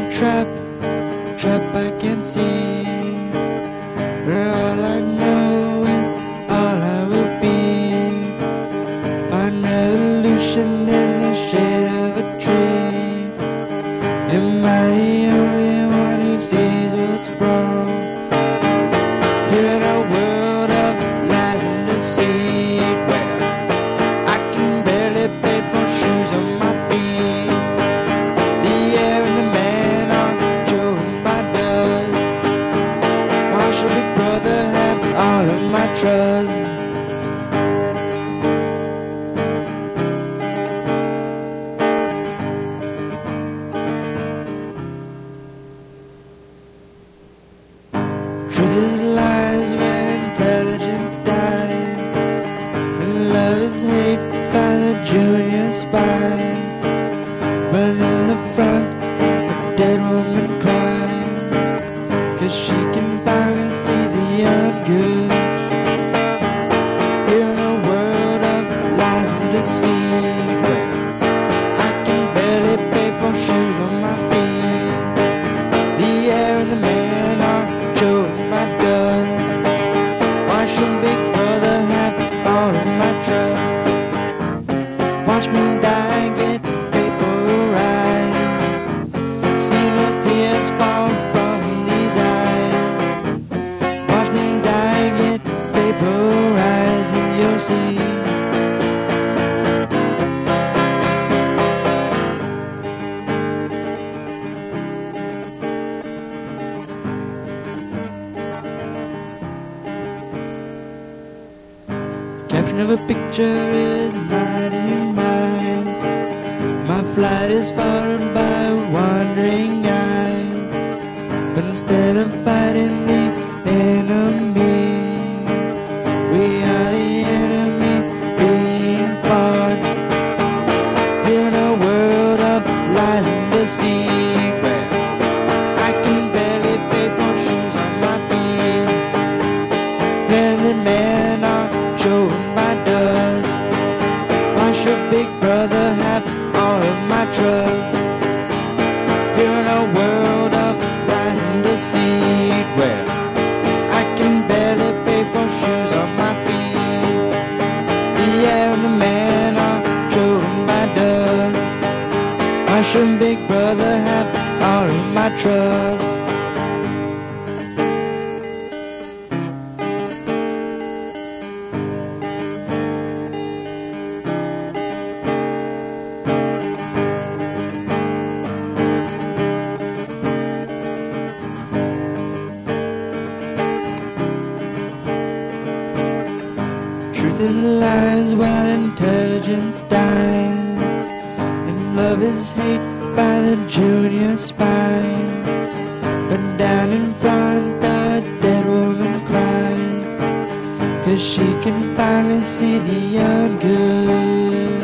trap, trap I can see. Where all I know is all I will be. Find revolution in the shade of a tree. Am I the only one who sees what's wrong? Here in a world of lies and deceit, where I can barely pay for shoes on my feet. The air and the man are chewing my dust. Why should Big Brother have all of my trust? Truth is lies when intelligence dies, and love is hate by the junior spy. But in the front, a dead woman cries, 'cause she can finally see the ungood. Here in a world of lies and deceit, where I can barely pay for shoes on my feet. The air and the man are chewing my dust. Why should Big Brother have all of my trust? Watch me die, get vaporized. See no tears fall from these eyes. Watch me die, get vaporized, and you'll see. Caption of a picture is mighty miles. My flight is followed by wandering eyes. But instead of fighting the enemy, we are the enemy being fought. We're in a world of lies and deceit, where I can barely pay for shoes on my feet. And the men are chewing my dust. Why should Big Brother have all of my trust? You're in a world of lies and deceit, where I can barely pay for shoes on my feet. The air and the man are chewing my dust. Why should Big Brother have all of my trust? Truth is lies while intelligence dies, and love is hate by the junior spies. But down in front a dead woman cries, 'cause she can finally see the ungood.